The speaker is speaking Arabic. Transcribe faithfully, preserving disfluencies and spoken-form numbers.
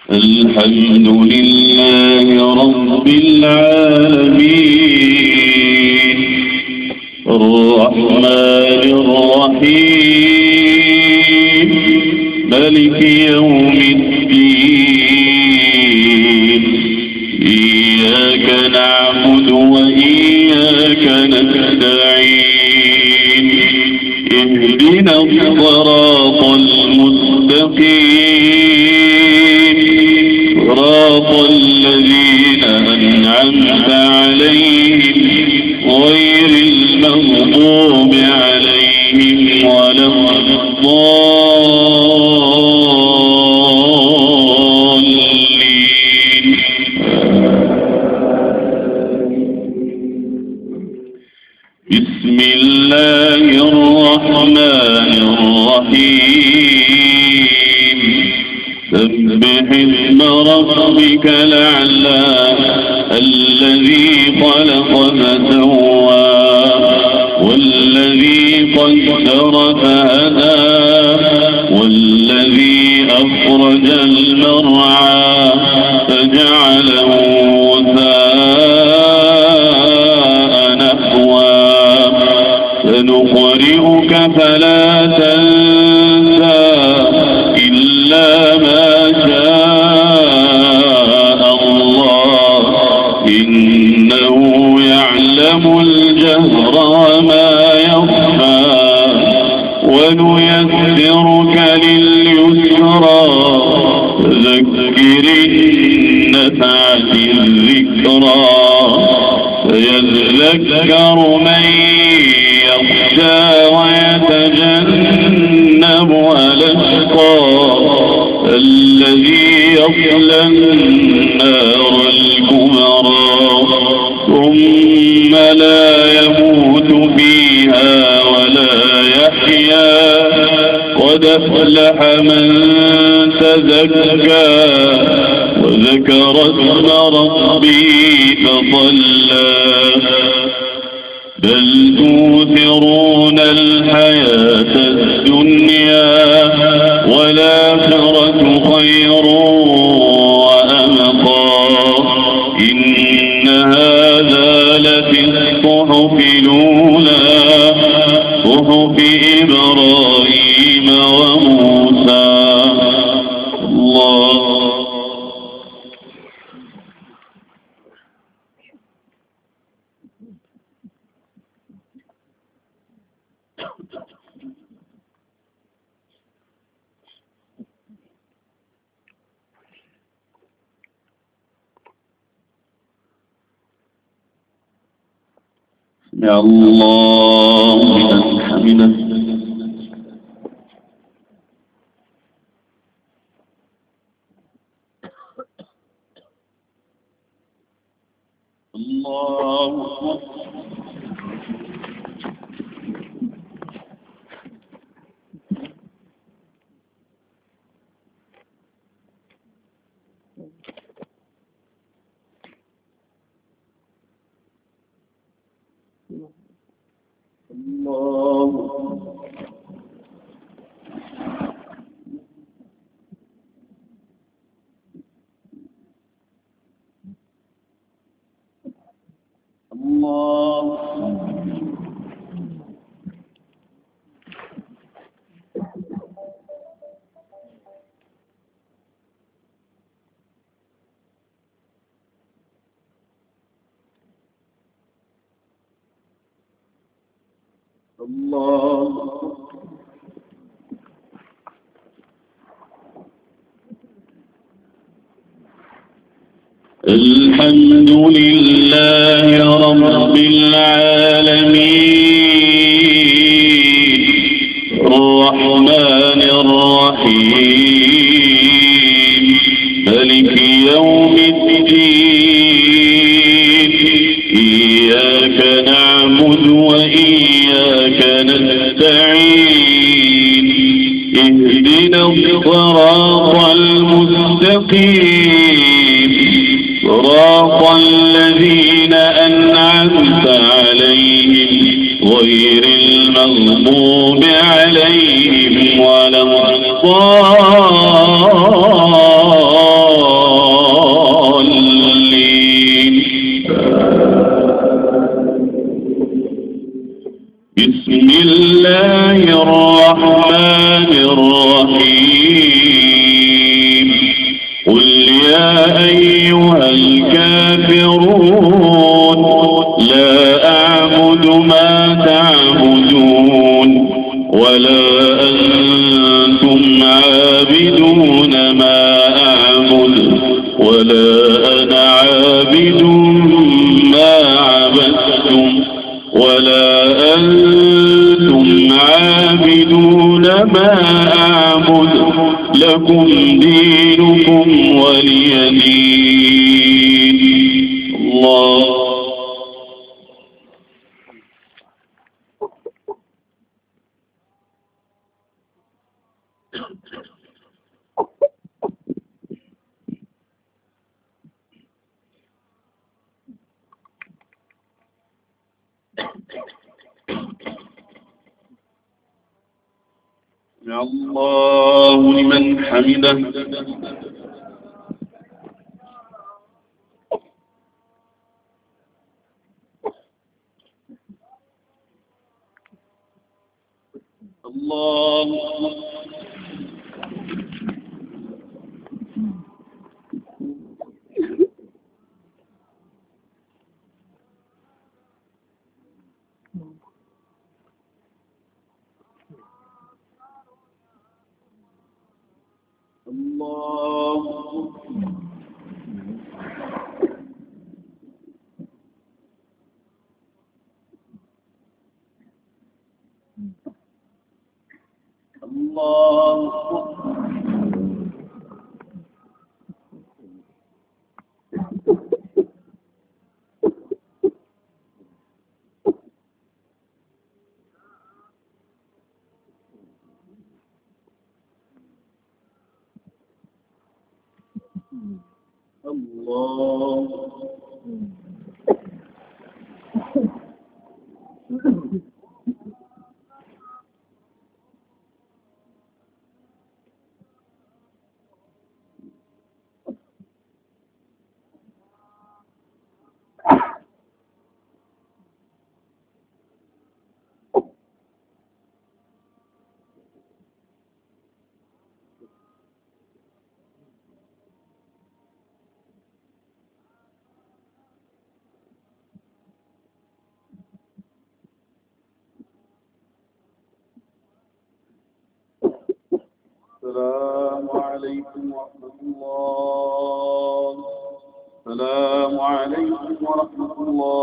الحمد لله رب العالمين الرحمن الرحيم مالك يوم الدين إياك نعبد وإياك نستعين اهدنا الصراط المستقيم صراط الذين أنعمت عليهم غير المغضوب عليهم ولا الضالين. بسم الله الرحمن الرحيم سبح اسم ربك الأعلى الذي خلق فسوى والذي قدر فهدى والذي أخرج المرعى فجعله غثاء نحوا سنقرئك فلا تنسى إلا ما شاء الله إنه يعلم الجهر وما يخفى ونيسرك لليسرى فذكر إن نفعت الذكرى سيذكر من يخشى ويتجنبها الأشقى الذي يصلى النار الكبرى ثم لا يموت فيها ولا يحيا قد أفلح من تزكى وذكر اسم ربه فصلى بل تؤثرون الحياة الدنيا والآخرة خير وأبقى إن هذا لفي الصحف الأولى صحف إبراهيم وموسى. الله يا الله لمن حمده. الله الله الحمد لله رب العالمين الرحمن الرحيم مالك يوم الدين إياك نعبد وإياك نستعين اهدنا الصراط المستقيم صراط الذين أنعمت عليهم غير المغضوب عليهم ولا الضالين. الرحمن الرحيم قل يا أيها الكافرون لا أعبد ما تعبدون ولا أنتم عابدون ما أعبد ولا أنا عابد ما عبدتم ولا أنتم عابدون ما أعبد لكم دينكم ولي دين. الله. سمع الله لمن حمده. الله الله الله السلام عليكم ورحمة الله. السلام عليكم ورحمة الله.